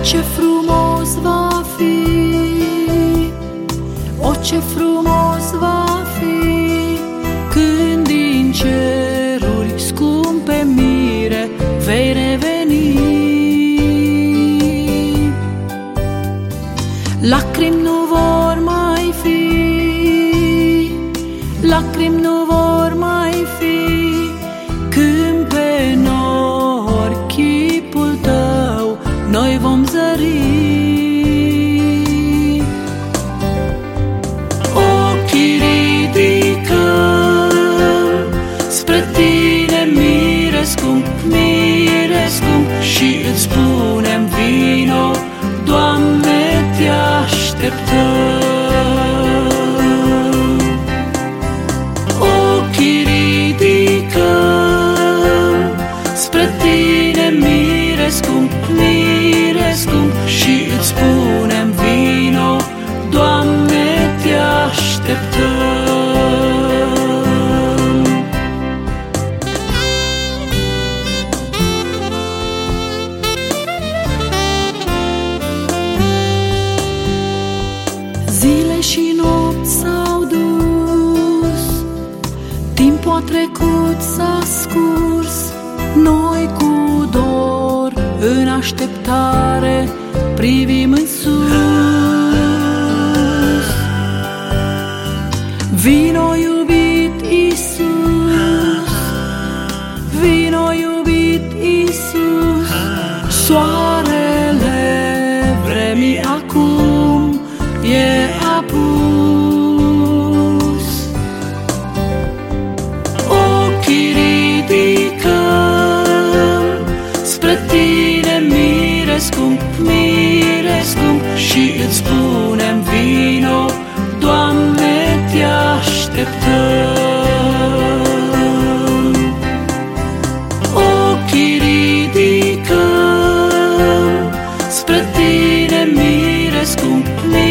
ce frumos va fi, o ce frumos va fi, când din ceruri scumpe mire vei reveni. Lacrimi nu vor mai fi, lacrimi nu vor mai fi, când pe nori chipul tău noi vom zări. Ochii ridicăm spre tine, mire scump, și îți spunem vino, Doamne, te așteptăm. Ochii ridicăm spre tine, mire scump, și îți spunem vino, Doamne, te așteptăm. Zile și nopți s-au dus, timpul a trecut, s-a scurs, noi cu dor în așteptare privim în sus. Vino, iubit Iisus, vino, iubit Iisus, soarele vremii acum e apus. Ochii ridicăm spre tine, mire scump, și îți spunem vino, Doamne, te așteptăm. Ochii ridicăm spre tine, mire scump,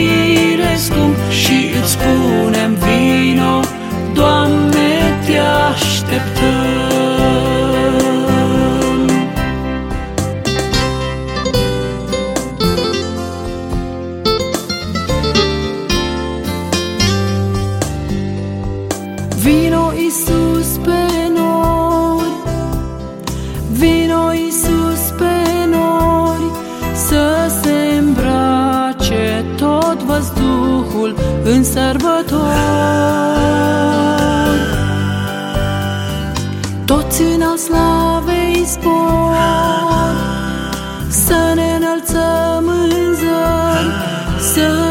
și îți spunem vino, Doamne, te așteptăm. Vino, Iisus, pe nori, vino, Iisus, pe nori, să se îmbrace tot văzduhul în sărbători. Toți în al slavei zbor, să ne înălțăm în zări, să